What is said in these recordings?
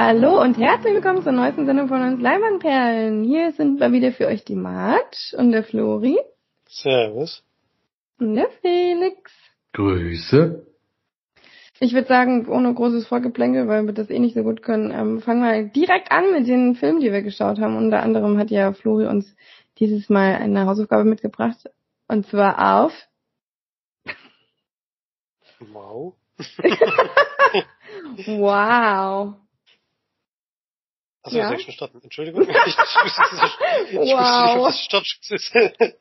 Hallo und herzlich willkommen zur neuesten Sendung von uns Leinwandperlen. Hier sind mal wieder für euch die Marge und der Flori. Servus. Und der Felix. Grüße. Ich würde sagen, ohne großes Vorgeplänkel, weil wir das eh nicht so gut können, fangen wir direkt an mit den Filmen, die wir geschaut haben. Unter anderem hat ja Flori uns dieses Mal eine Hausaufgabe mitgebracht. Und zwar auf... Wow. Wow. Achso, Ja? soll ich schon starten? Entschuldigung. Ich wusste nicht, Wow. ob das Startschutz ist.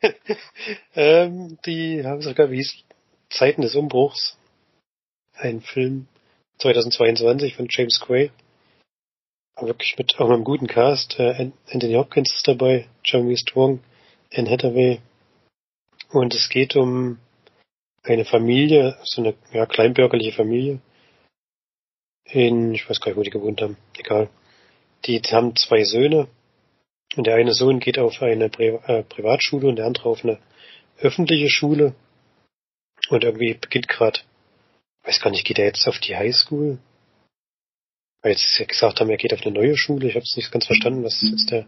Die Hausaufgabe hieß Zeiten des Umbruchs. Ein Film 2022 von James Gray. Wirklich mit auch einem guten Cast. Anthony Hopkins ist dabei, Jeremy Strong, Anne Hathaway. Und es geht um eine Familie, so eine kleinbürgerliche Familie. Ich weiß gar nicht, wo die gewohnt haben. Egal. Die haben 2 Söhne. Und der eine Sohn geht auf eine Privatschule und der andere auf eine öffentliche Schule. Und irgendwie beginnt gerade, weiß gar nicht, geht er jetzt auf die Highschool? Weil jetzt gesagt haben, er geht auf eine neue Schule. Ich habe es nicht ganz verstanden, was ist jetzt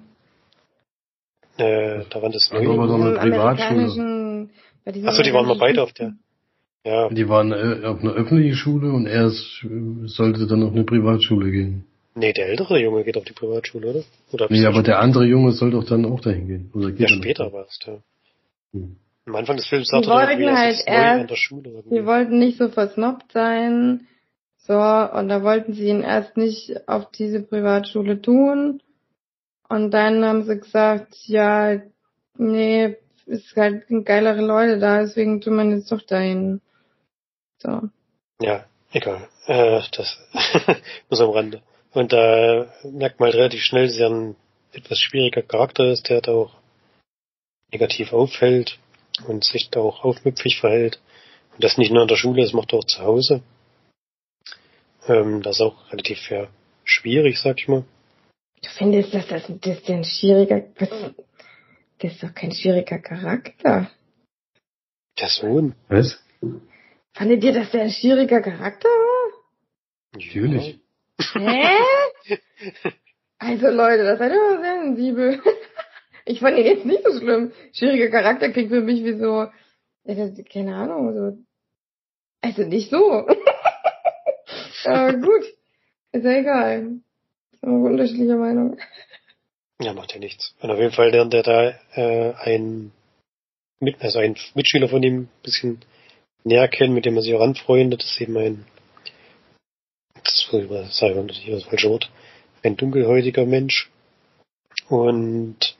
daran das Neue. Aber doch eine Privatschule. Achso, die waren mal beide auf der. Ja. Die waren auf einer öffentlichen Schule und er sollte dann auf eine Privatschule gehen. Nee, der ältere Junge geht auf die Privatschule, oder? Nee, aber der andere Junge soll doch dann auch dahin gehen. Oder geht ja, später war es da. Hm. Am Anfang des Films sagt er irgendwie, halt ist neu an der Schule. Irgendwie. Die wollten nicht so versnobbt sein. So, und da wollten sie ihn erst nicht auf diese Privatschule tun. Und dann haben sie gesagt, ja, nee, ist halt geilere Leute da, deswegen tun wir jetzt doch dahin. So. Ja, egal. Das nur am Rande. Und da merkt man halt relativ schnell, dass er ein etwas schwieriger Charakter ist, der da auch negativ auffällt und sich da auch aufmüpfig verhält. Und das nicht nur an der Schule, das macht er auch zu Hause. Das ist auch relativ schwierig, sag ich mal. Du findest, das ist ein schwieriger, das ist doch kein schwieriger Charakter. Der Sohn. Was? Fandet ihr, dass der ein schwieriger Charakter war? Natürlich. Hä? Also Leute, das seid ihr sehr sensibel. Ich fand ihn jetzt nicht so schlimm. Schwieriger Charakter klingt für mich wie so, keine Ahnung, so. Also nicht so. Aber gut. Ist ja egal. Ist aber unterschiedlicher Meinung. Ja, macht ja nichts. Und auf jeden Fall lernt er da ein Mitschüler von ihm ein bisschen näher kennen, mit dem er sich auch anfreundet. Das ist eben das falsche Wort, ein dunkelhäutiger Mensch. Und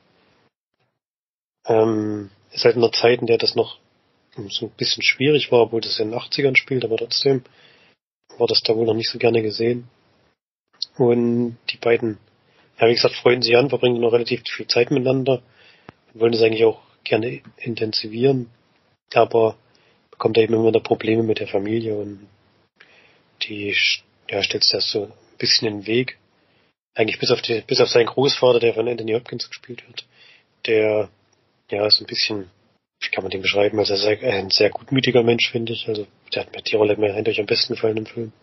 ist halt in einer Zeit, in der das noch so ein bisschen schwierig war, obwohl das in den 80ern spielt, aber trotzdem war das da wohl noch nicht so gerne gesehen. Und die beiden, ja, wie gesagt, freunden sich an, verbringen noch relativ viel Zeit miteinander und wollen das eigentlich auch gerne intensivieren, aber bekommt er eben immer wieder Probleme mit der Familie und die stellt sich das so ein bisschen in den Weg. Eigentlich bis auf seinen Großvater, der von Anthony Hopkins gespielt wird, der ist ein bisschen, wie kann man den beschreiben, also er ist ein sehr gutmütiger Mensch, finde ich. Also der hat mir die Rolle eindeutig am besten gefallen im Film.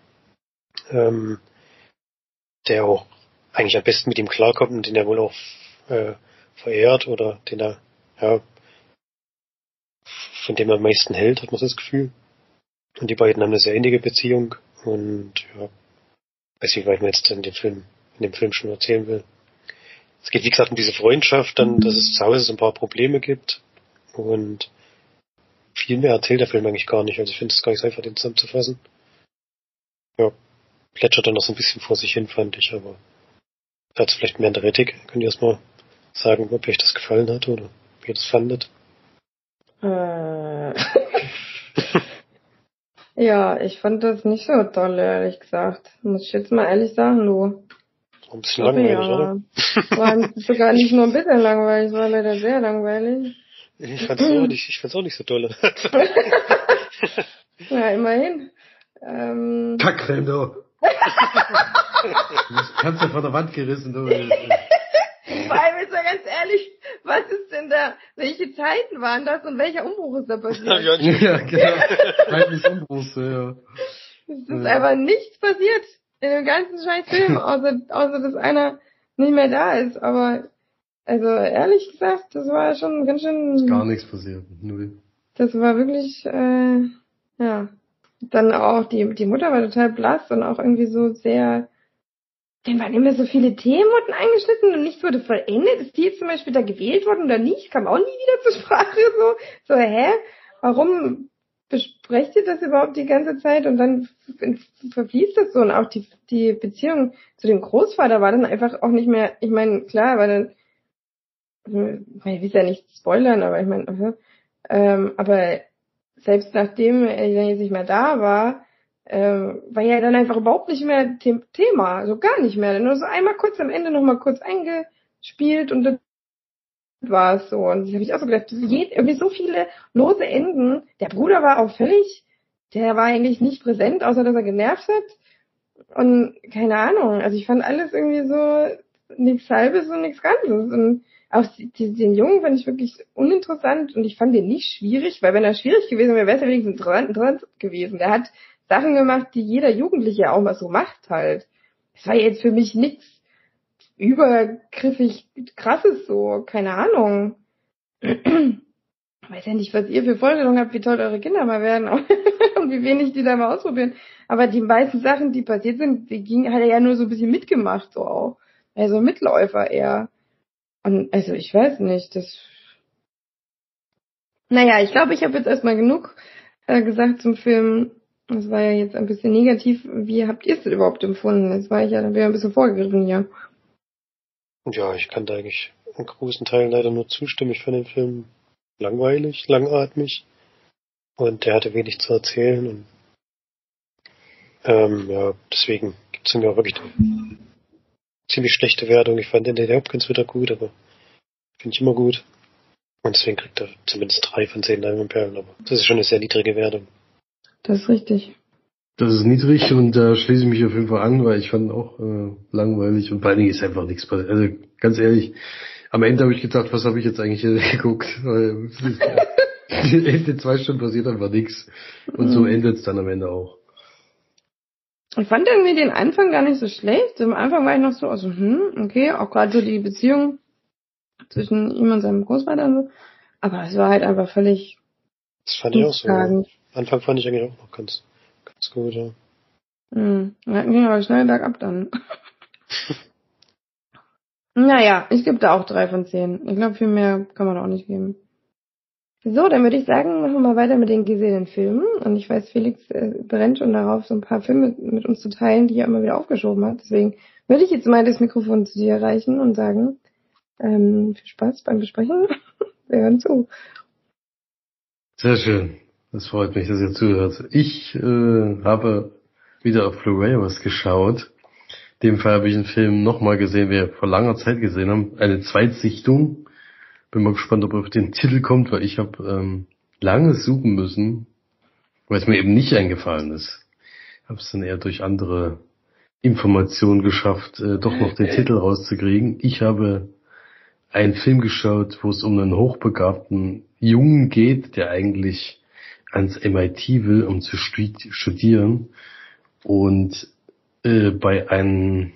Der auch eigentlich am besten mit ihm klarkommt und den er wohl auch verehrt oder den er, von dem er am meisten hält, hat man das Gefühl. Und die beiden haben eine sehr innige Beziehung und weiß nicht, was ich mir jetzt in dem Film schon erzählen will. Es geht, wie gesagt, um diese Freundschaft, dann, dass es zu Hause so ein paar Probleme gibt und viel mehr erzählt der Film eigentlich gar nicht. Also ich finde es gar nicht so einfach, den zusammenzufassen. Ja, plätschert dann noch so ein bisschen vor sich hin, fand ich, aber dazu vielleicht mehr in der Kritik. Könnt ihr erst mal sagen, ob euch das gefallen hat oder wie ihr das fandet? Ja, ich fand das nicht so toll, ehrlich gesagt. Muss ich jetzt mal ehrlich sagen, du. Ein bisschen langweilig, oder? War sogar nicht nur ein bisschen langweilig, war leider sehr langweilig. Ich fand's auch nicht so toll. Ja, immerhin. Kackcreme, du. Du kannst ja von der Wand gerissen, du. Vor allem ist ja ganz ehrlich, was ist denn da, welche Zeiten waren das und welcher Umbruch ist da passiert? Ja, genau. Zeiten des Umbruchs, ja. Es ist einfach nichts passiert. In dem ganzen scheiß Film, außer dass einer nicht mehr da ist. Aber, also ehrlich gesagt, das war schon ganz schön... Ist gar nichts passiert. Null. Das war wirklich, ja. Dann auch, die Mutter war total blass und auch irgendwie so sehr... Dann waren immer so viele Themen wurden eingeschnitten und nichts wurde vollendet. Ist die jetzt zum Beispiel da gewählt worden oder nicht? Kam auch nie wieder zur Sprache, so, hä? Warum besprecht ihr das überhaupt die ganze Zeit? Und dann verfließt das so und auch die Beziehung zu dem Großvater war dann einfach auch nicht mehr, ich meine, klar, weil dann, ich will ja nicht spoilern, aber ich meine, aber selbst nachdem er jetzt nicht mehr da war ja dann einfach überhaupt nicht mehr Thema, so gar nicht mehr. Nur so einmal kurz am Ende nochmal kurz eingespielt und dann war es so. Und das habe ich auch so gedacht, irgendwie so viele lose Enden. Der Bruder war auch der war eigentlich nicht präsent, außer dass er genervt hat. Und keine Ahnung, also ich fand alles irgendwie so nichts Halbes und nichts Ganzes. Und auch den Jungen fand ich wirklich uninteressant und ich fand den nicht schwierig, weil wenn er schwierig gewesen wäre, wäre es ja wenigstens interessant gewesen. Der hat Sachen gemacht, die jeder Jugendliche auch mal so macht halt. Das war jetzt für mich nichts übergriffig Krasses so, keine Ahnung. Ich weiß ja nicht, was ihr für Vorstellungen habt, wie toll eure Kinder mal werden und wie wenig die da mal ausprobieren. Aber die meisten Sachen, die passiert sind, hat er ja nur so ein bisschen mitgemacht, so auch. Also Mitläufer eher. Und also ich weiß nicht, Naja, ich glaube, ich habe jetzt erstmal genug gesagt zum Film. Das war ja jetzt ein bisschen negativ. Wie habt ihr es denn überhaupt empfunden? Jetzt war ich ja dann wieder ein bisschen vorgegriffen hier. Ja, ich kann da eigentlich in großen Teilen leider nur zustimmen. Ich fand den Film langweilig, langatmig und der hatte wenig zu erzählen und ja, deswegen gibt's mir auch wirklich eine ziemlich schlechte Wertung. Ich fand den Hopkins wieder gut, aber finde ich immer gut. Und deswegen kriegt er zumindest 3 von 10 Leinwandperlen, aber das ist schon eine sehr niedrige Wertung. Das ist richtig. Das ist niedrig und da schließe ich mich auf jeden Fall an, weil ich fand auch langweilig und vor allen Dingen ist einfach nichts passiert. Also ganz ehrlich, am Ende habe ich gedacht, was habe ich jetzt eigentlich hier geguckt? Weil in 2 Stunden passiert einfach nichts. Und so endet es dann am Ende auch. Ich fand irgendwie den Anfang gar nicht so schlecht. Am Anfang war ich noch so, also, okay, auch gerade so die Beziehung zwischen ihm und seinem Großvater und so. Aber es war halt einfach völlig... Das fand ich auch so. Ja. Anfang fand ich eigentlich auch noch ganz gut, ja. Ja, ging aber schnell bergab dann. Naja, ich gebe da auch 3 von 10. Ich glaube, viel mehr kann man auch nicht geben. So, dann würde ich sagen, machen wir mal weiter mit den gesehenen Filmen. Und ich weiß, Felix brennt schon darauf, so ein paar Filme mit uns zu teilen, die er immer wieder aufgeschoben hat. Deswegen würde ich jetzt mal das Mikrofon zu dir reichen und sagen, viel Spaß beim Besprechen. Wir hören zu. Sehr schön. Das freut mich, dass ihr zuhört. Ich habe wieder auf Blu-ray was geschaut. In dem Fall habe ich einen Film nochmal gesehen, wir vor langer Zeit gesehen haben. Eine Zweitsichtung. Bin mal gespannt, ob er auf den Titel kommt, weil ich habe lange suchen müssen, weil es mir eben nicht eingefallen ist. Habe es dann eher durch andere Informationen geschafft, doch noch den Titel rauszukriegen. Ich habe einen Film geschaut, wo es um einen hochbegabten Jungen geht, der eigentlich ans MIT will, um zu studieren. Und bei einem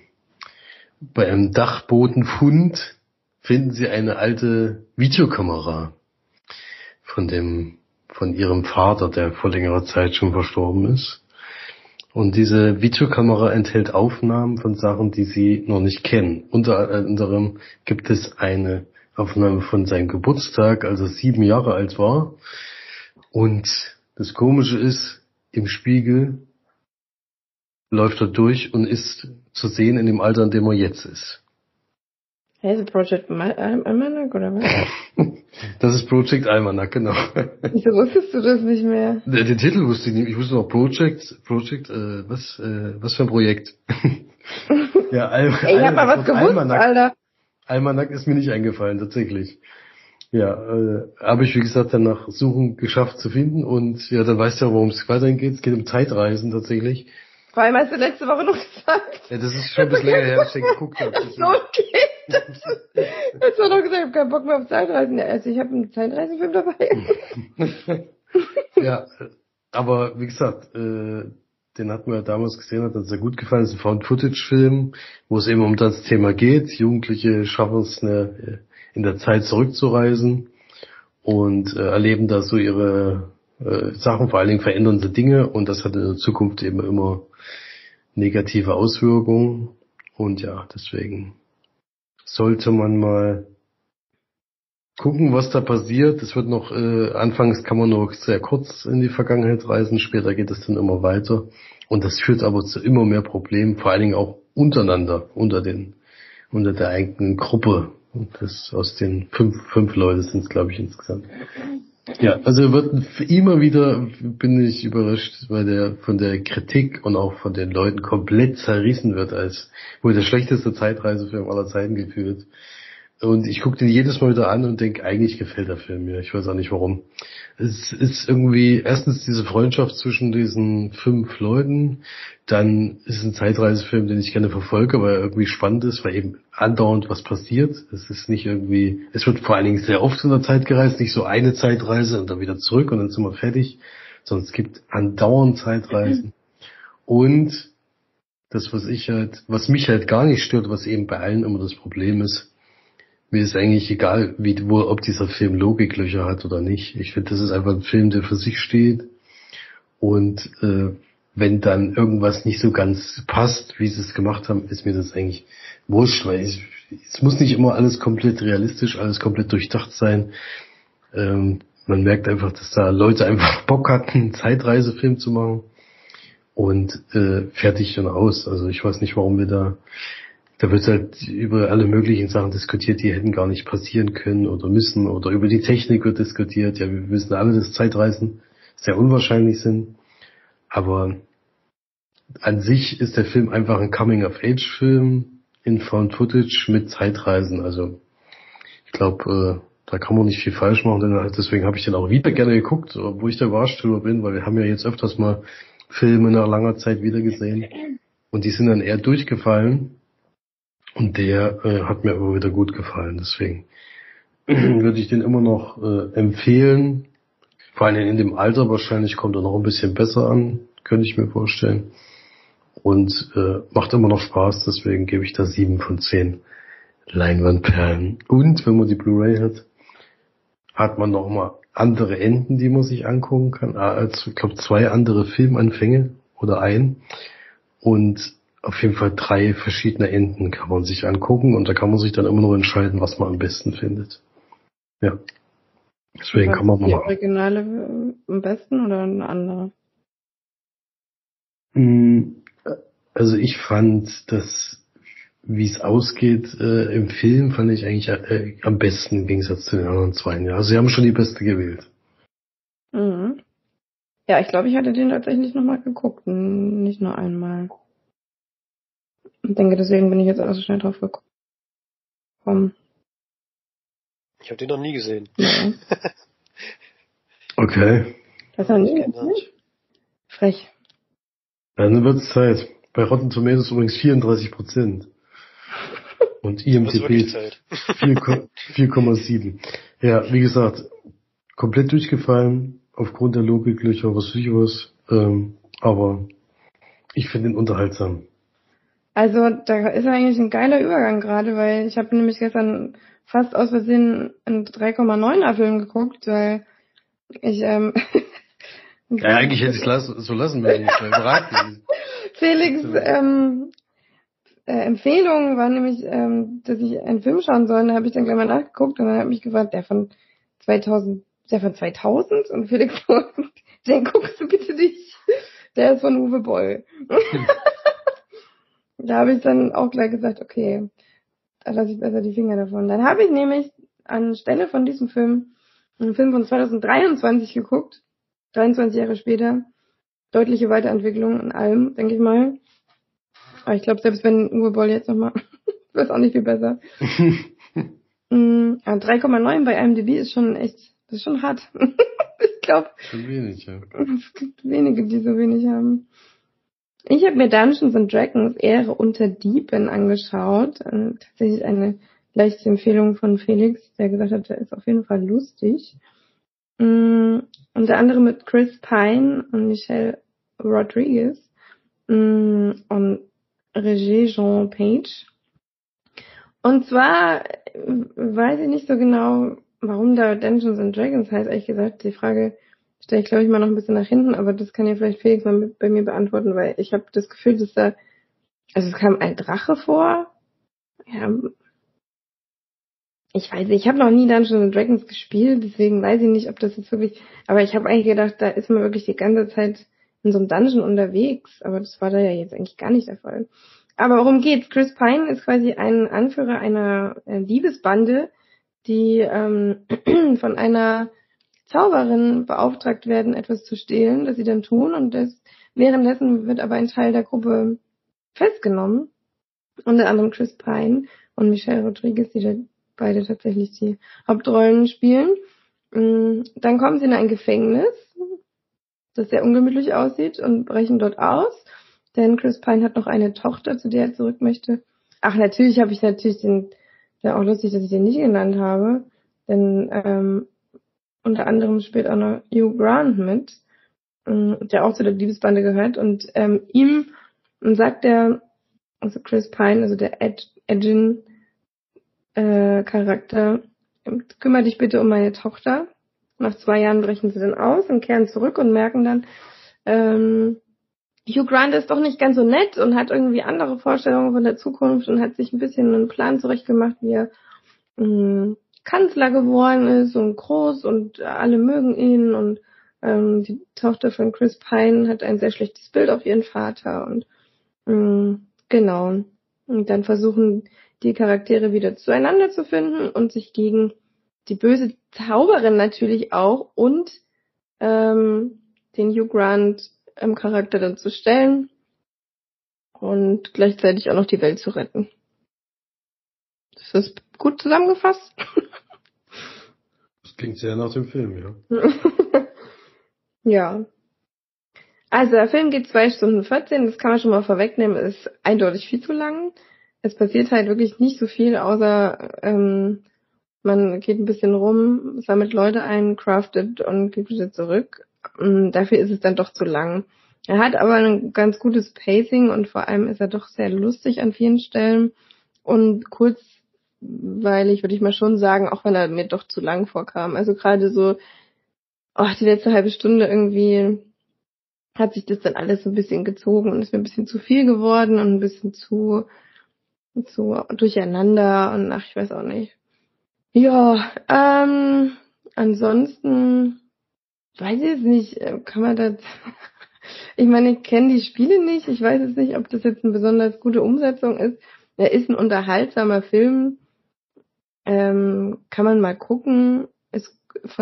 Dachbodenfund finden sie eine alte Videokamera von ihrem Vater, der vor längerer Zeit schon verstorben ist. Und diese Videokamera enthält Aufnahmen von Sachen, die sie noch nicht kennen. Unter anderem gibt es eine Aufnahme von seinem Geburtstag, als er 7 Jahre alt war. Und das Komische ist, im Spiegel läuft er durch und ist zu sehen in dem Alter, in dem er jetzt ist. Hey, ist Project Almanac oder was? Das ist Project Almanac, genau. Wieso wusstest du das nicht mehr? Den Titel wusste ich nicht. Ich wusste noch was für ein Projekt? Ja, ich hab mal was gewusst, Almanac. Alter. Almanac ist mir nicht eingefallen, tatsächlich. Ja, habe ich, wie gesagt, dann nach Suchen geschafft zu finden und ja, dann weißt du ja, worum es weiterhin geht. Es geht um Zeitreisen tatsächlich. Vor allem hast du letzte Woche noch gesagt. Ja, das ist schon ein bisschen länger her, dass ich den geguckt habe. So geht das. Hast du noch gesagt, ich habe keinen Bock mehr auf Zeitreisen. Ja, also ich habe einen Zeitreisenfilm dabei. Ja, aber wie gesagt, den hatten wir damals gesehen, hat uns sehr gut gefallen. Das ist ein Found-Footage-Film, wo es eben um das Thema geht. Jugendliche schaffen es in der Zeit zurückzureisen und erleben da so ihre Sachen, vor allen Dingen verändern sie Dinge und das hat in der Zukunft eben immer negative Auswirkungen. Und ja, deswegen sollte man mal gucken, was da passiert. Es wird noch, anfangs kann man nur sehr kurz in die Vergangenheit reisen, später geht es dann immer weiter. Und das führt aber zu immer mehr Problemen, vor allen Dingen auch untereinander, unter der eigenen Gruppe. Und das aus den fünf Leute sind es, glaube ich, insgesamt. Ja, also immer wieder bin ich überrascht, weil von der Kritik und auch von den Leuten komplett zerrissen wird, als wohl der schlechteste Zeitreisefilm aller Zeiten gefühlt. Und ich gucke den jedes Mal wieder an und denke, eigentlich gefällt der Film mir. Ich weiß auch nicht warum. Es ist irgendwie erstens diese Freundschaft zwischen diesen 5 Leuten, dann ist es ein Zeitreisefilm, den ich gerne verfolge, weil er irgendwie spannend ist, weil eben andauernd was passiert. Es ist nicht irgendwie, es wird vor allen Dingen sehr oft in der Zeit gereist, nicht so eine Zeitreise und dann wieder zurück und dann sind wir fertig, sondern es gibt andauernd Zeitreisen. Und das, was mich halt gar nicht stört, was eben bei allen immer das Problem ist, mir ist eigentlich egal, ob dieser Film Logiklöcher hat oder nicht. Ich finde, das ist einfach ein Film, der für sich steht. Und wenn dann irgendwas nicht so ganz passt, wie sie es gemacht haben, ist mir das eigentlich wurscht, weil es muss nicht immer alles komplett realistisch, alles komplett durchdacht sein. Man merkt einfach, dass da Leute einfach Bock hatten, einen Zeitreisefilm zu machen. Und fertig und aus. Also ich weiß nicht, warum da wird halt über alle möglichen Sachen diskutiert, die hätten gar nicht passieren können oder müssen, oder über die Technik wird diskutiert. Ja, wir wissen alle, dass Zeitreisen sehr unwahrscheinlich sind. Aber an sich ist der Film einfach ein Coming-of-Age-Film in Found Footage mit Zeitreisen. Also ich glaube, da kann man nicht viel falsch machen. Denn deswegen habe ich den auch wieder gerne geguckt, obwohl ich da überrascht drüber bin, weil wir haben ja jetzt öfters mal Filme nach langer Zeit wieder gesehen. Und die sind dann eher durchgefallen. Und der hat mir aber wieder gut gefallen. Deswegen würde ich den immer noch empfehlen. Vor allem in dem Alter wahrscheinlich kommt er noch ein bisschen besser an, könnte ich mir vorstellen. Und macht immer noch Spaß, deswegen gebe ich da 7 von 10 Leinwandperlen. Und wenn man die Blu-ray hat man noch mal andere Enden, die man sich angucken kann. Also ich glaube 2 andere Filmanfänge oder ein. Und auf jeden Fall 3 verschiedene Enden kann man sich angucken und da kann man sich dann immer noch entscheiden, was man am besten findet. Ja. Deswegen kann man mal. Die Originale am besten oder eine andere? Also ich fand das, wie es ausgeht, im Film fand ich eigentlich am besten im Gegensatz zu den anderen 2. Ja, also sie haben schon die beste gewählt. Mhm. Ja, ich glaube, ich hatte den tatsächlich nochmal geguckt, nicht nur einmal. Ich denke, deswegen bin ich jetzt auch so schnell drauf gekommen. Ich habe den noch nie gesehen. Ja. Okay. Das noch nie gesehen? Frech. Dann wird's Zeit. Bei Rotten Tomatoes übrigens 34%. Und IMDb 4,7. Ja, wie gesagt, komplett durchgefallen, aufgrund der Logiklöcher, was weiß ich was. Aber ich finde ihn unterhaltsam. Also da ist eigentlich ein geiler Übergang gerade, weil ich habe nämlich gestern fast aus Versehen einen 3,9er Film geguckt, weil ich ja, eigentlich hätte ich es so lassen müssen. Felix Empfehlung war nämlich, dass ich einen Film schauen soll. Da habe ich dann gleich mal nachgeguckt und dann hat mich gefragt, der von 2000 und Felix so, den guckst du bitte nicht. Der ist von Uwe Boll. Da habe ich dann auch gleich gesagt, okay, da lasse ich besser die Finger davon. Dann habe ich nämlich anstelle von diesem Film einen Film von 2023 geguckt, 23 Jahre später. Deutliche Weiterentwicklung in allem, denke ich mal. Aber ich glaube, selbst wenn Uwe Boll jetzt nochmal, wird es auch nicht viel besser. 3,9 bei IMDb ist schon echt, das ist schon hart. Ich glaube, schon wenig, ja. Es gibt wenige, die so wenig haben. Ich habe mir Dungeons and Dragons Ehre unter Dieben angeschaut. Tatsächlich eine leichte Empfehlung von Felix, der gesagt hat, der ist auf jeden Fall lustig. Unter anderem mit Chris Pine und Michelle Rodriguez. Und Regie Jean Page. Und zwar weiß ich nicht so genau, warum da Dungeons and Dragons heißt, ehrlich gesagt. Die Frage stelle ich, glaube ich, mal noch ein bisschen nach hinten, aber das kann ja vielleicht Felix mal bei mir beantworten, weil ich habe das Gefühl, dass da, also es kam ein Drache vor. Ja, ich weiß nicht, ich habe noch nie Dungeons and Dragons gespielt, deswegen weiß ich nicht, ob das jetzt wirklich, aber ich habe eigentlich gedacht, da ist man wirklich die ganze Zeit in so einem Dungeon unterwegs, aber das war da ja jetzt eigentlich gar nicht der Fall. Aber worum geht's? Chris Pine ist quasi ein Anführer einer Diebesbande, die von einer Zauberin beauftragt werden, etwas zu stehlen, das sie dann tun, und währenddessen wird aber ein Teil der Gruppe festgenommen, unter anderem Chris Pine und Michelle Rodriguez, die da beide tatsächlich die Hauptrollen spielen. Dann kommen sie in ein Gefängnis, das sehr ungemütlich aussieht, und brechen dort aus, denn Chris Pine hat noch eine Tochter, zu der er zurück möchte. Ach, natürlich habe ich den, ja auch lustig, dass ich den nicht genannt habe, denn unter anderem spielt auch noch Hugh Grant mit, der auch zu der Diebesbande gehört, und ihm sagt also Chris Pine, also der Edgin Charakter, kümmere dich bitte um meine Tochter. Nach 2 Jahren brechen sie dann aus und kehren zurück und merken dann, Hugh Grant ist doch nicht ganz so nett und hat irgendwie andere Vorstellungen von der Zukunft und hat sich ein bisschen einen Plan zurechtgemacht, wie er Kanzler geworden ist und groß und alle mögen ihn, und die Tochter von Chris Pine hat ein sehr schlechtes Bild auf ihren Vater, und genau. Und dann versuchen die Charaktere wieder zueinander zu finden und sich gegen die böse Zauberin natürlich auch und den Hugh Grant im Charakter dann zu stellen und gleichzeitig auch noch die Welt zu retten. Das ist gut zusammengefasst. Das klingt sehr nach dem Film, ja. Ja. Also der Film geht 2 Stunden 14, das kann man schon mal vorwegnehmen, ist eindeutig viel zu lang. Es passiert halt wirklich nicht so viel, außer man geht ein bisschen rum, sammelt Leute ein, craftet und geht wieder zurück. Dafür ist es dann doch zu lang. Er hat aber ein ganz gutes Pacing und vor allem ist er doch sehr lustig an vielen Stellen und kurzweilig, würde ich mal schon sagen, auch wenn er mir doch zu lang vorkam. Also gerade so, die letzte halbe Stunde irgendwie hat sich das dann alles so ein bisschen gezogen und ist mir ein bisschen zu viel geworden und ein bisschen zu durcheinander und ach, ich weiß auch nicht. Ja, ansonsten weiß ich es nicht, kann man das, ich meine, ich kenne die Spiele nicht, ich weiß jetzt nicht, ob das jetzt eine besonders gute Umsetzung ist. Er ist ein unterhaltsamer Film, kann man mal gucken, ist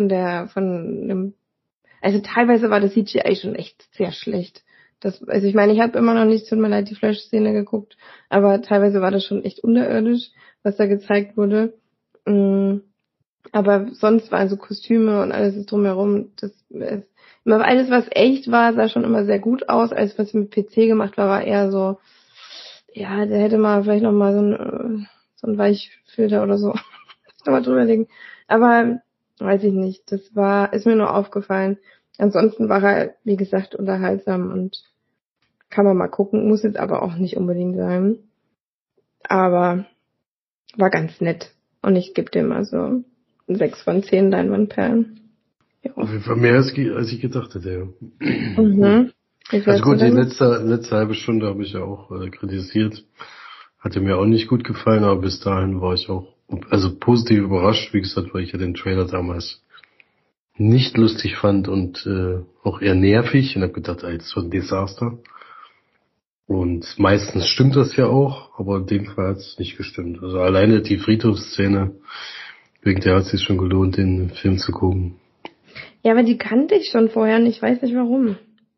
also teilweise war das CGI schon echt sehr schlecht. Also ich meine, ich habe immer noch nicht, tut mir leid, die Flash-Szene geguckt, aber teilweise war das schon echt unterirdisch, was da gezeigt wurde. Aber sonst waren so Kostüme und alles drumherum, immer alles, was echt war, sah schon immer sehr gut aus. Alles, was mit PC gemacht war, war eher so, ja, der hätte mal vielleicht noch mal so ein Weichfilter oder so nochmal drüber legen. Aber weiß ich nicht, ist mir nur aufgefallen. Ansonsten war er, wie gesagt, unterhaltsam und kann man mal gucken, muss jetzt aber auch nicht unbedingt sein. Aber war ganz nett. Und ich gebe dem also 6 von 10 Leinwandperlen. Ja. Auf jeden Fall mehr als ich gedacht hätte, ja. Mhm. Also gut, die letzte halbe Stunde habe ich ja auch kritisiert. Hatte mir auch nicht gut gefallen, aber bis dahin war ich auch positiv überrascht, wie gesagt, weil ich ja den Trailer damals nicht lustig fand und auch eher nervig und habe gedacht, das ist so ein Desaster. Und meistens stimmt das ja auch, aber in dem Fall hat es nicht gestimmt. Also alleine die Friedhofsszene, wegen der hat es sich schon gelohnt, den Film zu gucken. Ja, aber die kannte ich schon vorher und ich weiß nicht warum.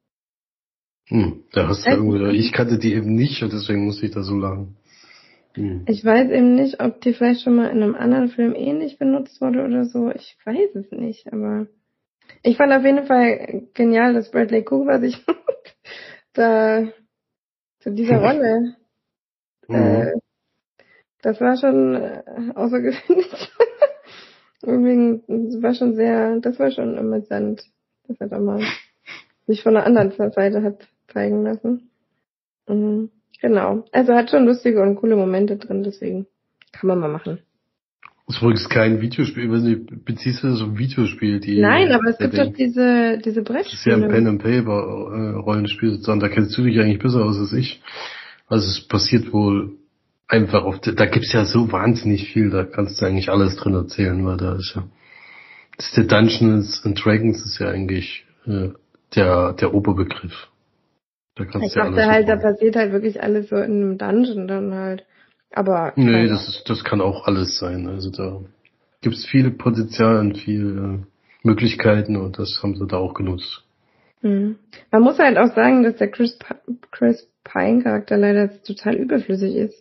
Da hast du irgendwie, ich kannte die eben nicht und deswegen musste ich da so lachen. Ich weiß eben nicht, ob die vielleicht schon mal in einem anderen Film ähnlich benutzt wurde oder so. Ich weiß es nicht, aber ich fand auf jeden Fall genial, dass Bradley Cooper sich da zu dieser Rolle, das war schon außergewöhnlich. Das war schon amüsant, dass er da mal sich von der anderen Seite hat zeigen lassen. Mhm. Genau. Also hat schon lustige und coole Momente drin, deswegen kann man mal machen. Das ist übrigens kein Videospiel. Ich weiß nicht, beziehst du das auf ein Videospiel, Nein, aber es gibt doch Setting? diese Das ist ja ein Brettspiele. Pen and Paper Rollenspiel sozusagen. Da kennst du dich eigentlich besser aus als ich. Also es passiert wohl einfach da gibt's ja so wahnsinnig viel, da kannst du eigentlich alles drin erzählen, weil da ist ja das ist der Dungeons and Dragons ist ja eigentlich der Oberbegriff. Da kannst Ich du ja alles dachte halt, da mitmachen. passiert halt wirklich alles so in einem Dungeon dann halt. Aber Nee, keine das kann auch alles sein. Also da gibt's viel Potenzial und viel Möglichkeiten und das haben sie da auch genutzt. Ahnung. Man muss halt auch sagen, dass der Chris Pine Charakter leider total überflüssig ist.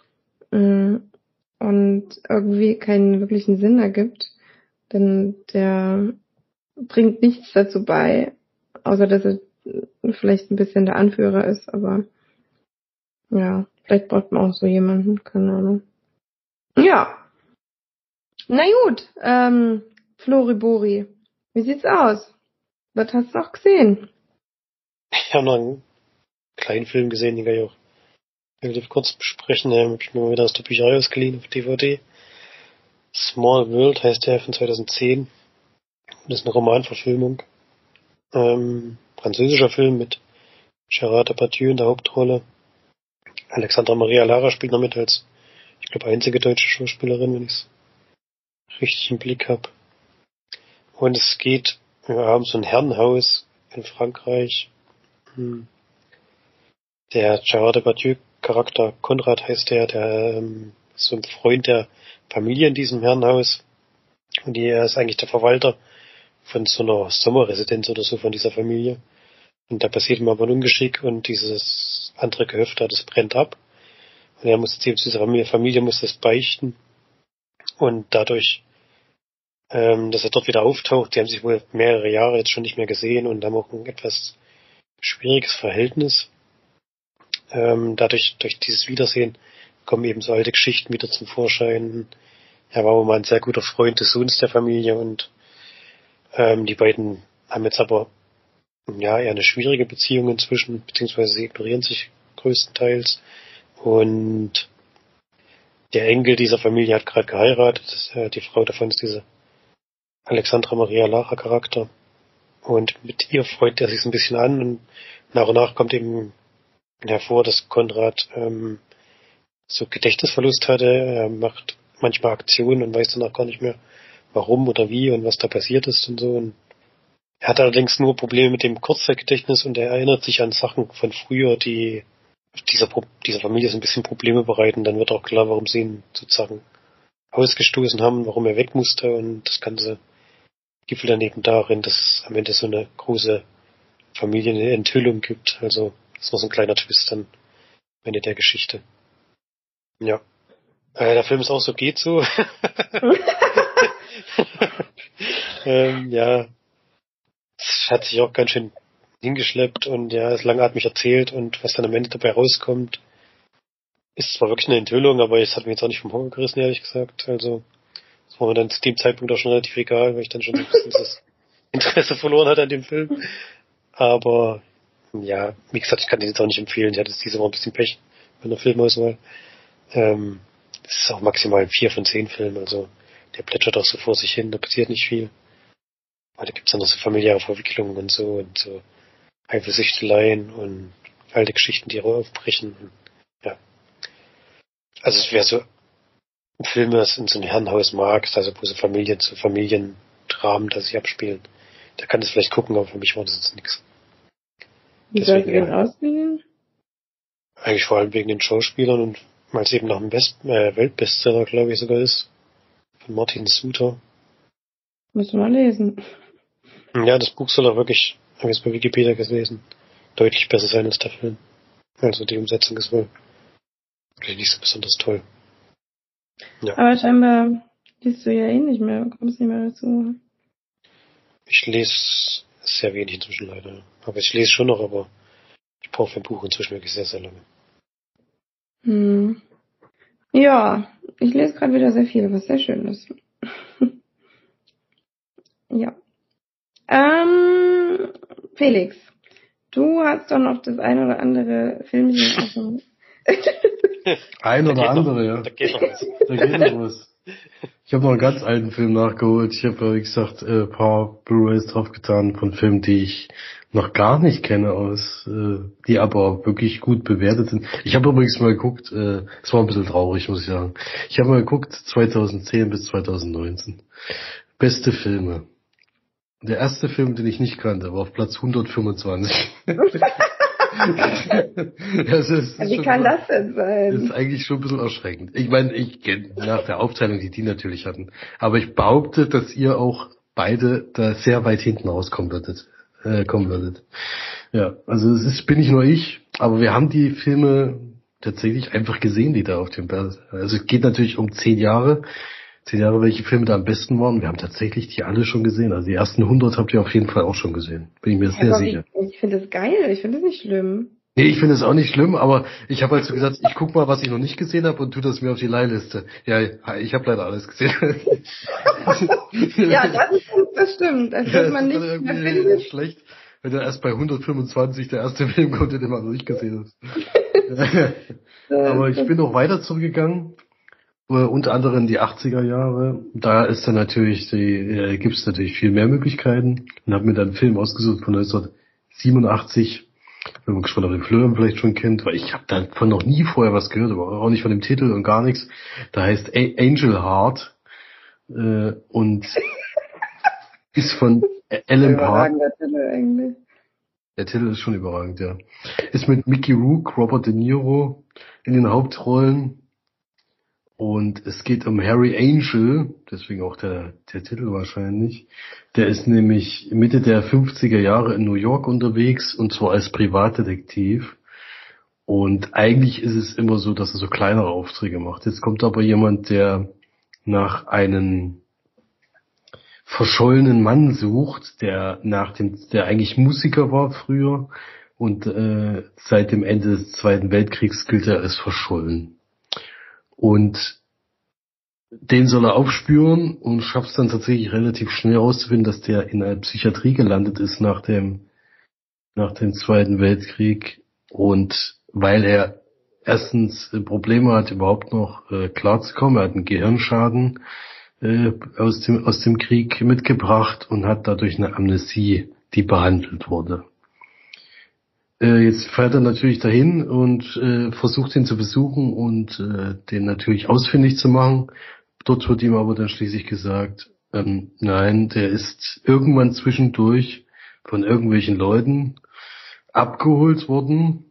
Und irgendwie keinen wirklichen Sinn ergibt. Denn der bringt nichts dazu bei, außer dass er vielleicht ein bisschen der Anführer ist, aber ja, vielleicht braucht man auch so jemanden, keine Ahnung. Ja, na gut, Floribori, wie sieht's aus? Was hast du noch gesehen? Ich habe noch einen kleinen Film gesehen, den kann ich auch relativ kurz besprechen. Den habe ich mir mal wieder aus der Bücherei ausgeliehen auf DVD. Small World heißt der, von 2010. Das ist eine Romanverfilmung. Französischer Film mit Gérard Depardieu in der Hauptrolle. Alexandra Maria Lara spielt noch mit als, ich glaube, einzige deutsche Schauspielerin, wenn ich es richtig im Blick habe. Und es geht, wir haben so ein Herrenhaus in Frankreich. Der Gérard Depardieu-Charakter, Konrad heißt der ist so ein Freund der Familie in diesem Herrenhaus. Und er ist eigentlich der Verwalter von so einer Sommerresidenz oder so von dieser Familie. Und da passiert ihm aber ein Ungeschick und dieses andere Gehöft da, das brennt ab. Und er muss jetzt eben zu dieser Familie muss das beichten. Und dadurch, dass er dort wieder auftaucht, die haben sich wohl mehrere Jahre jetzt schon nicht mehr gesehen und haben auch ein etwas schwieriges Verhältnis. Durch dieses Wiedersehen kommen eben so alte Geschichten wieder zum Vorschein. Er war wohl mal ein sehr guter Freund des Sohns der Familie und die beiden haben jetzt aber ja eher eine schwierige Beziehung inzwischen, beziehungsweise sie ignorieren sich größtenteils. Und der Enkel dieser Familie hat gerade geheiratet. Die Frau davon ist diese Alexandra Maria Lara Charakter. Und mit ihr freut er sich so ein bisschen an und nach kommt eben hervor, dass Konrad so Gedächtnisverlust hatte. Er macht manchmal Aktionen und weiß danach gar nicht mehr, warum oder wie und was da passiert ist und so. Und er hat allerdings nur Probleme mit dem Kurzzeitgedächtnis und er erinnert sich an Sachen von früher, die dieser Familie so ein bisschen Probleme bereiten. Dann wird auch klar, warum sie ihn sozusagen ausgestoßen haben, warum er weg musste und das Ganze gipfelt dann eben darin, dass es am Ende so eine große Familienenthüllung gibt. Also das war so ein kleiner Twist dann am Ende der Geschichte. Ja. Der Film ist auch so, geht so. Ja, es hat sich auch ganz schön hingeschleppt und ja, ist langatmig erzählt und was dann am Ende dabei rauskommt, ist zwar wirklich eine Enthüllung, aber es hat mich jetzt auch nicht vom Hocker gerissen, ehrlich gesagt. Also, das war mir dann zu dem Zeitpunkt auch schon relativ egal, weil ich dann schon so ein bisschen das Interesse verloren hatte an dem Film. Aber, ja, wie gesagt, ich kann den jetzt auch nicht empfehlen. Ich hatte jetzt diese Woche ein bisschen Pech mit der Filmauswahl. Es ist auch maximal ein 4 von 10 Film, also der plätschert auch so vor sich hin, da passiert nicht viel. Aber da gibt's dann noch so familiäre Verwicklungen und so Eifersüchteleien und alte Geschichten, die aufbrechen. Und, ja. Also es wäre so ein Film, das in so einem Herrenhaus mag, also wo so Familiendramen da sich abspielen. Da kann das vielleicht gucken, aber für mich war das jetzt nichts. Wie soll Deswegen es denn ja. aussehen? Eigentlich vor allem wegen den Schauspielern und weil es eben nach dem Weltbestseller, glaube ich, sogar ist. Von Martin Suter. Muss man mal lesen. Ja, das Buch soll auch wirklich, habe ich jetzt bei Wikipedia gelesen, deutlich besser sein als der Film. Also die Umsetzung ist wohl wirklich nicht so besonders toll. Ja. Aber scheinbar liest du ja eh nicht mehr, kommst nicht mehr dazu. Ich lese sehr wenig inzwischen leider. Aber ich lese schon noch, aber ich brauche für ein Buch inzwischen wirklich sehr, sehr lange. Ja, ich lese gerade wieder sehr viel, was sehr schön ist. Ja. Felix, du hast doch noch das ein oder andere Filmchen offen. Ein oder andere, ja. Da geht noch was. Da geht noch was. Ich habe noch einen ganz alten Film nachgeholt. Ich habe, wie gesagt, ein paar Blu-rays draufgetan von Filmen, die ich noch gar nicht kenne, die aber wirklich gut bewertet sind. Ich habe übrigens mal geguckt, es war ein bisschen traurig, muss ich sagen. Ich habe mal geguckt, 2010 bis 2019. Beste Filme. Der erste Film, den ich nicht kannte, war auf Platz 125. Wie kann das denn sein? Das ist eigentlich schon ein bisschen erschreckend. Ich meine, ich kenne nach der Aufteilung, die natürlich hatten. Aber ich behaupte, dass ihr auch beide da sehr weit hinten rauskommen würdet. Ja, also bin nicht nur ich, aber wir haben die Filme tatsächlich einfach gesehen, die da auf dem Band. Also es geht natürlich um 10 Jahre. 10 Jahre, welche Filme da am besten waren. Wir haben tatsächlich die alle schon gesehen. Also die ersten 100 habt ihr auf jeden Fall auch schon gesehen. Bin ich mir sehr sicher. Ich finde das geil. Ich finde das nicht schlimm. Nee, ich finde es auch nicht schlimm, aber ich habe halt so gesagt, ich guck mal, was ich noch nicht gesehen habe und tu das mir auf die Leihliste. Ja, ich habe leider alles gesehen. Ja, das stimmt. Das wird man nicht irgendwie mehr finden. schlecht, wenn du erst bei 125 der erste Film kommt, den man noch nicht gesehen hast. Aber ich bin noch weiter zurückgegangen. Unter anderem die 80er Jahre. Da ist dann natürlich gibt es natürlich viel mehr Möglichkeiten und habe mir dann einen Film ausgesucht von 1987. Bin mal gespannt, ob den Florian vielleicht schon kennt, weil ich habe davon noch nie vorher was gehört, aber auch nicht von dem Titel und gar nichts. Da heißt Angel Heart und ist von Alan Park. Der Titel ist schon überragend, ja. Ist mit Mickey Rourke, Robert De Niro in den Hauptrollen. Und es geht um Harry Angel, deswegen auch der Titel wahrscheinlich. Der ist nämlich Mitte der 50er Jahre in New York unterwegs, und zwar als Privatdetektiv. Und eigentlich ist es immer so, dass er so kleinere Aufträge macht. Jetzt kommt aber jemand, der nach einem verschollenen Mann sucht, der eigentlich Musiker war früher und seit dem Ende des Zweiten Weltkriegs gilt er als verschollen. Und den soll er aufspüren und schafft es dann tatsächlich relativ schnell herauszufinden, dass der in einer Psychiatrie gelandet ist nach dem Zweiten Weltkrieg. Und weil er erstens Probleme hat, überhaupt noch klarzukommen, er hat einen Gehirnschaden aus dem Krieg mitgebracht und hat dadurch eine Amnesie, die behandelt wurde. Jetzt fährt er natürlich dahin und versucht ihn zu besuchen und den natürlich ausfindig zu machen. Dort wird ihm aber dann schließlich gesagt, nein, der ist irgendwann zwischendurch von irgendwelchen Leuten abgeholt worden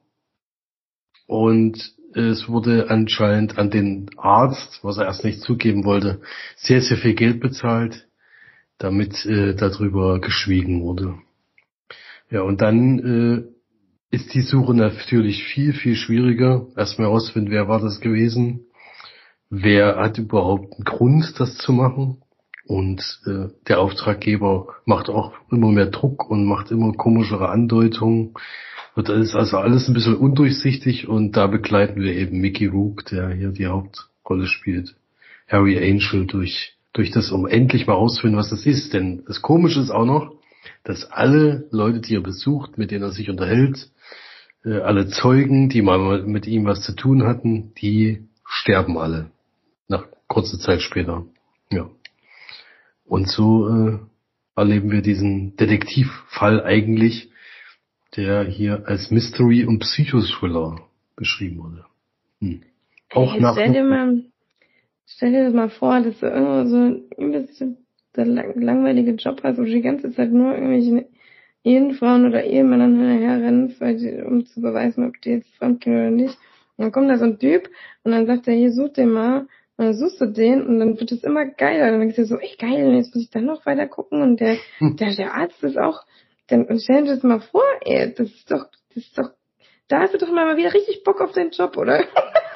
und es wurde anscheinend an den Arzt, was er erst nicht zugeben wollte, sehr, sehr viel Geld bezahlt, damit darüber geschwiegen wurde. Ja, und dann ist die Suche natürlich viel, viel schwieriger. Erstmal herausfinden, wer war das gewesen? Wer hat überhaupt einen Grund, das zu machen? Und der Auftraggeber macht auch immer mehr Druck und macht immer komischere Andeutungen. Und das ist also alles ein bisschen undurchsichtig und da begleiten wir eben Mickey Rourke, der hier die Hauptrolle spielt, Harry Angel durch das, um endlich mal herauszufinden, was das ist. Denn das Komische ist auch noch, dass alle Leute, die er besucht, mit denen er sich unterhält, alle Zeugen, die mal mit ihm was zu tun hatten, die sterben alle. Nach kurzer Zeit später. Ja. Und so erleben wir diesen Detektivfall eigentlich, der hier als Mystery- und Psychothriller beschrieben wurde. Auch Stell dir das mal vor, dass du immer so ein bisschen der langweilige Job hast und die ganze Zeit nur irgendwelchen Ehefrauen oder Ehemännern hinterher rennst, um zu beweisen, ob die jetzt fremdgehen oder nicht. Und dann kommt da so ein Typ und dann sagt er, hier, such den mal. Und dann suchst du den und dann wird es immer geiler. Dann denkst du so, echt geil, und jetzt muss ich dann noch weiter gucken und der Arzt ist auch, dann stell dir das mal vor, ey, das ist doch, da hast du doch mal wieder richtig Bock auf den Job, oder?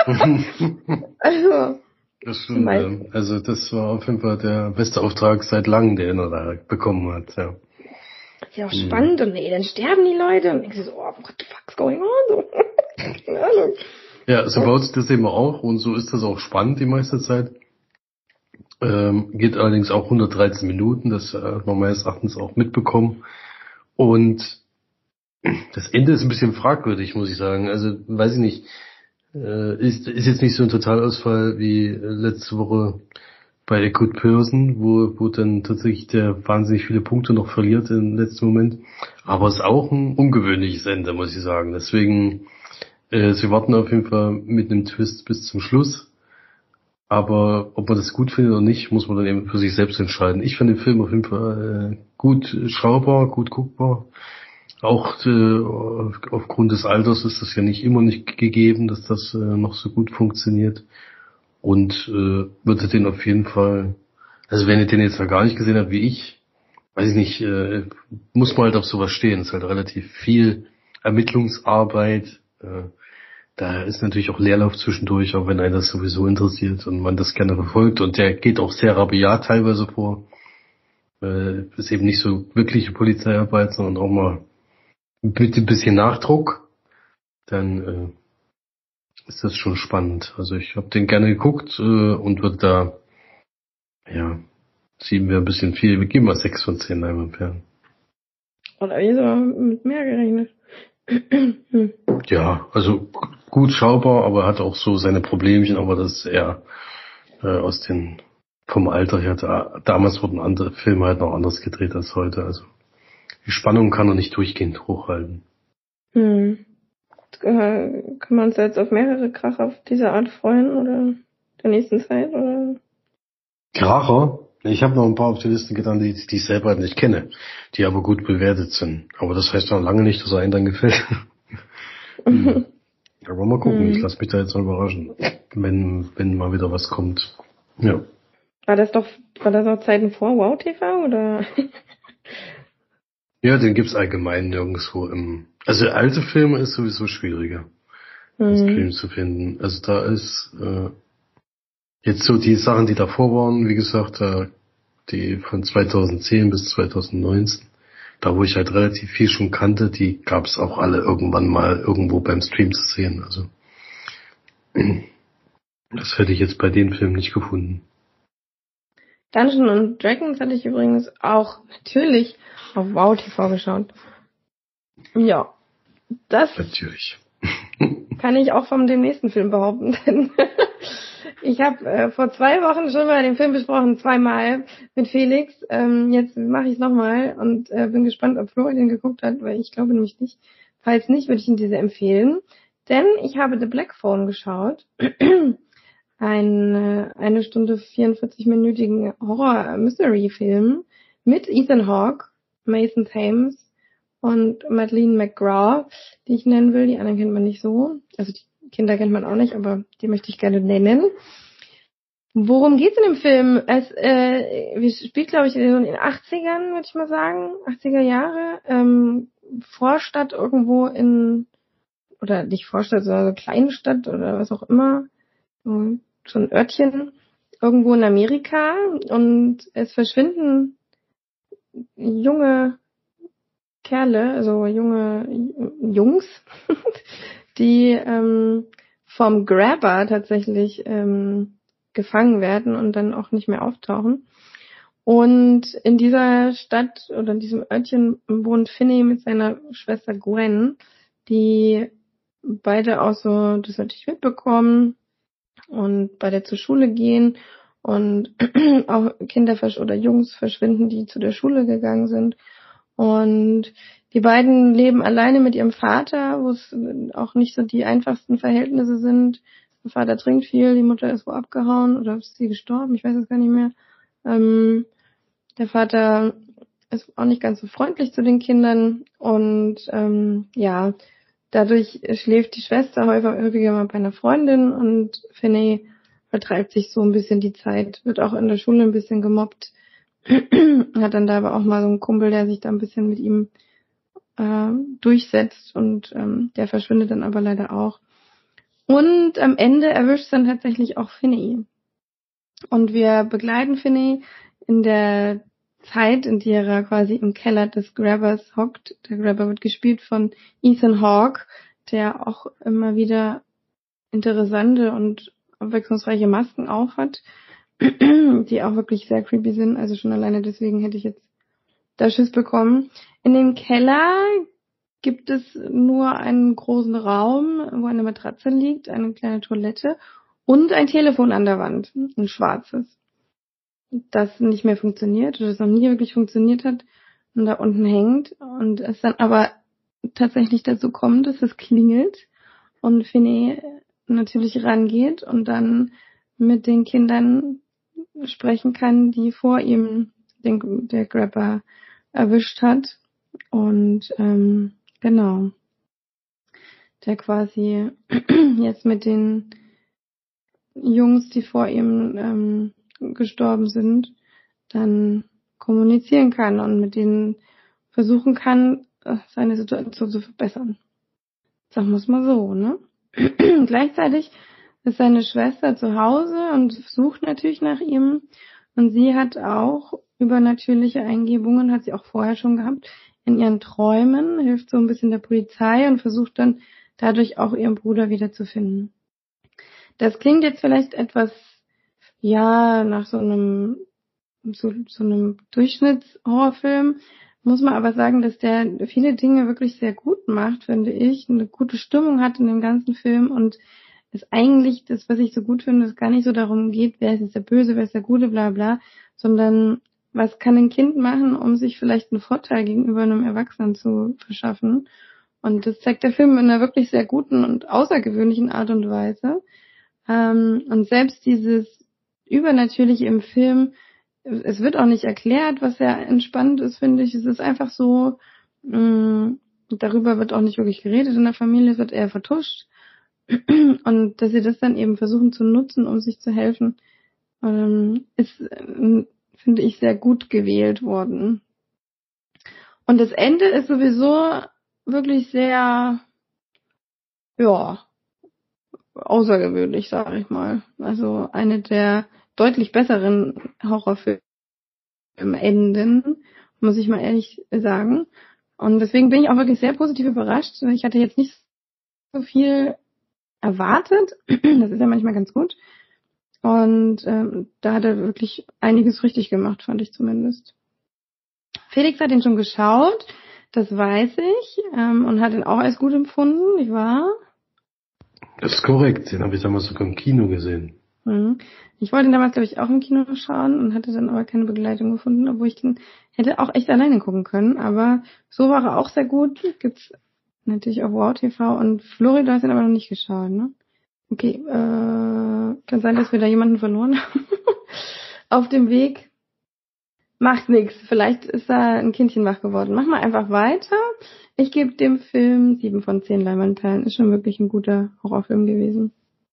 Also. Das stimmt, ja. Also das war auf jeden Fall der beste Auftrag seit langem, den er da bekommen hat, ja. Ist ja auch spannend und dann sterben die Leute und denkst du so, oh, what the fuck's going on? So. Keine Ahnung. Ja, so baut sich das eben auch und so ist das auch spannend die meiste Zeit. Geht allerdings auch 113 Minuten, das hat man meines Erachtens auch mitbekommen. Und Das Ende ist ein bisschen fragwürdig, muss ich sagen. Also, weiß ich nicht. Ist jetzt nicht so ein Totalausfall wie letzte Woche bei A Good Person, wo dann tatsächlich der wahnsinnig viele Punkte noch verliert im letzten Moment. Aber es ist auch ein ungewöhnliches Ende, muss ich sagen. Deswegen, sie warten auf jeden Fall mit einem Twist bis zum Schluss. Aber ob man das gut findet oder nicht, muss man dann eben für sich selbst entscheiden. Ich fand den Film auf jeden Fall gut schaubar, gut guckbar. Auch aufgrund des Alters ist das ja nicht immer nicht gegeben, dass das noch so gut funktioniert. Und würde den auf jeden Fall, also wenn ihr den jetzt noch gar nicht gesehen habt wie ich, weiß ich nicht, muss man halt auf sowas stehen. Es ist halt relativ viel Ermittlungsarbeit. Da ist natürlich auch Leerlauf zwischendurch, auch wenn einen das sowieso interessiert und man das gerne verfolgt. Und der geht auch sehr rabiat teilweise vor. Ist eben nicht so wirkliche Polizeiarbeit, sondern auch mal mit ein bisschen Nachdruck. Dann ist das schon spannend. Also ich habe den gerne geguckt und würde da, ja, 7 wäre ein bisschen viel. Wir geben mal 6 von 10 Leinwandperlen. Oder wie so mit mehr gerechnet. Ja, also gut schaubar, aber hat auch so seine Problemchen, aber das ist eher vom Alter her, damals wurden andere Filme halt noch anders gedreht als heute. Also die Spannung kann er nicht durchgehend hochhalten. Können wir uns jetzt auf mehrere Kracher auf diese Art freuen oder der nächsten Zeit? Oder? Kracher? Ich habe noch ein paar auf die Liste getan, die ich selber nicht kenne, die aber gut bewertet sind. Aber das heißt noch lange nicht, dass er einem dann gefällt. Aber mal gucken, ich lasse mich da jetzt mal überraschen, wenn mal wieder was kommt. Ja. War das auch Zeiten vor Wow TV oder? Ja, den gibt's allgemein nirgendwo also alte Filme ist sowieso schwieriger, im Stream zu finden. Also da ist jetzt so die Sachen, die davor waren, wie gesagt, die von 2010 bis 2019, da wo ich halt relativ viel schon kannte, die gab's auch alle irgendwann mal irgendwo beim Stream zu sehen. Also das hätte ich jetzt bei den Filmen nicht gefunden. Dungeons & Dragons hatte ich übrigens auch natürlich auf Wow TV geschaut. Ja, das natürlich kann ich auch von dem nächsten Film behaupten, denn ich habe vor 2 Wochen schon mal den Film besprochen, 2-mal mit Felix. Jetzt mache ich es nochmal und bin gespannt, ob Flo den geguckt hat, weil ich glaube nämlich nicht. Falls nicht, würde ich ihn dir sehr empfehlen. Denn ich habe The Black Phone geschaut. Eine Stunde 44-minütigen Horror-Mystery-Film mit Ethan Hawke, Mason Thames und Madeleine McGraw, die ich nennen will. Die anderen kennt man nicht so. Also die Kinder kennt man auch nicht, aber die möchte ich gerne nennen. Worum geht's in dem Film? Es spielt, glaube ich, in den 80ern, würde ich mal sagen. 80er Jahre. Vorstadt irgendwo oder nicht Vorstadt, sondern so Kleinstadt oder was auch immer. So ein Örtchen irgendwo in Amerika. Und es verschwinden junge Kerle, also junge Jungs, die vom Grabber tatsächlich gefangen werden und dann auch nicht mehr auftauchen. Und in dieser Stadt oder in diesem Örtchen wohnt Finney mit seiner Schwester Gwen, die beide auch so das natürlich mitbekommen und beide zur Schule gehen und auch Kinder oder Jungs verschwinden, die zu der Schule gegangen sind. Und die beiden leben alleine mit ihrem Vater, wo es auch nicht so die einfachsten Verhältnisse sind. Der Vater trinkt viel, die Mutter ist wo abgehauen oder ist sie gestorben, ich weiß es gar nicht mehr. Der Vater ist auch nicht ganz so freundlich zu den Kindern und ja, dadurch schläft die Schwester häufiger mal bei einer Freundin und Finney vertreibt sich so ein bisschen die Zeit, wird auch in der Schule ein bisschen gemobbt, hat dann da aber auch mal so einen Kumpel, der sich da ein bisschen mit ihm durchsetzt und der verschwindet dann aber leider auch. Und am Ende erwischt dann tatsächlich auch Finney. Und wir begleiten Finney in der Zeit, in der er quasi im Keller des Grabbers hockt. Der Grabber wird gespielt von Ethan Hawke, der auch immer wieder interessante und abwechslungsreiche Masken aufhat, die auch wirklich sehr creepy sind. Also schon alleine deswegen hätte ich jetzt da Schiss bekommen. In den Keller gibt es nur einen großen Raum, wo eine Matratze liegt, eine kleine Toilette und ein Telefon an der Wand, ein schwarzes, das nicht mehr funktioniert oder das noch nie wirklich funktioniert hat und da unten hängt und es dann aber tatsächlich dazu kommt, dass es klingelt und Finney natürlich rangeht und dann mit den Kindern sprechen kann, die vor ihm der Grabber erwischt hat und genau, der quasi jetzt mit den Jungs, die vor ihm gestorben sind, dann kommunizieren kann und mit denen versuchen kann, seine Situation zu verbessern. Sagen wir es mal so, ne? Gleichzeitig ist seine Schwester zu Hause und sucht natürlich nach ihm. Und sie hat auch übernatürliche Eingebungen, hat sie auch vorher schon gehabt, in ihren Träumen, hilft so ein bisschen der Polizei und versucht dann dadurch auch ihren Bruder wiederzufinden. Das klingt jetzt vielleicht etwas, ja, nach so einem Durchschnittshorrorfilm, muss man aber sagen, dass der viele Dinge wirklich sehr gut macht, finde ich, eine gute Stimmung hat in dem ganzen Film und es eigentlich, das, was ich so gut finde, es gar nicht so darum geht, wer ist jetzt der Böse, wer ist der Gute, bla bla, sondern was kann ein Kind machen, um sich vielleicht einen Vorteil gegenüber einem Erwachsenen zu verschaffen. Und das zeigt der Film in einer wirklich sehr guten und außergewöhnlichen Art und Weise. Und selbst dieses Übernatürliche im Film, es wird auch nicht erklärt, was sehr entspannt ist, finde ich. Es ist einfach so, darüber wird auch nicht wirklich geredet in der Familie, es wird eher vertuscht. Und dass sie das dann eben versuchen zu nutzen, um sich zu helfen, ist, finde ich, sehr gut gewählt worden. Und das Ende ist sowieso wirklich sehr, ja, außergewöhnlich, sage ich mal. Also eine der deutlich besseren Horrorfilm-Enden, muss ich mal ehrlich sagen. Und deswegen bin ich auch wirklich sehr positiv überrascht. Ich hatte jetzt nicht so viel erwartet. Das ist ja manchmal ganz gut. Und da hat er wirklich einiges richtig gemacht, fand ich zumindest. Felix hat ihn schon geschaut, das weiß ich, und hat ihn auch als gut empfunden, nicht wahr? Das ist korrekt, den habe ich damals sogar im Kino gesehen. Ich wollte ihn damals, glaube ich, auch im Kino schauen und hatte dann aber keine Begleitung gefunden, obwohl ich den hätte auch echt alleine gucken können. Aber so war er auch sehr gut. Gibt's natürlich auf Wow TV und Flori, du hast ihn aber noch nicht geschaut, ne? Okay, kann sein, dass wir da jemanden verloren haben. Auf dem Weg. Macht nix. Vielleicht ist da ein Kindchen wach geworden. Mach mal einfach weiter. Ich gebe dem Film 7 von 10 Leinwandperlen. Ist schon wirklich ein guter Horrorfilm gewesen.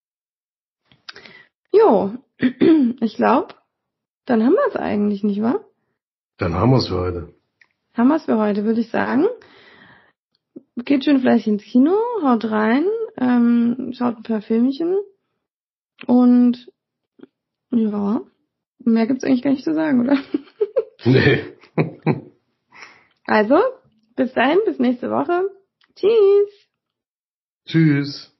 Jo, ich glaube, dann haben wir es eigentlich, nicht wahr? Dann haben wir es für heute. Haben wir es für heute, würde ich sagen. Geht schön fleißig ins Kino, haut rein, schaut ein paar Filmchen und ja, mehr gibt's eigentlich gar nicht zu sagen, oder? Nee. Also, bis dahin, bis nächste Woche. Tschüss. Tschüss.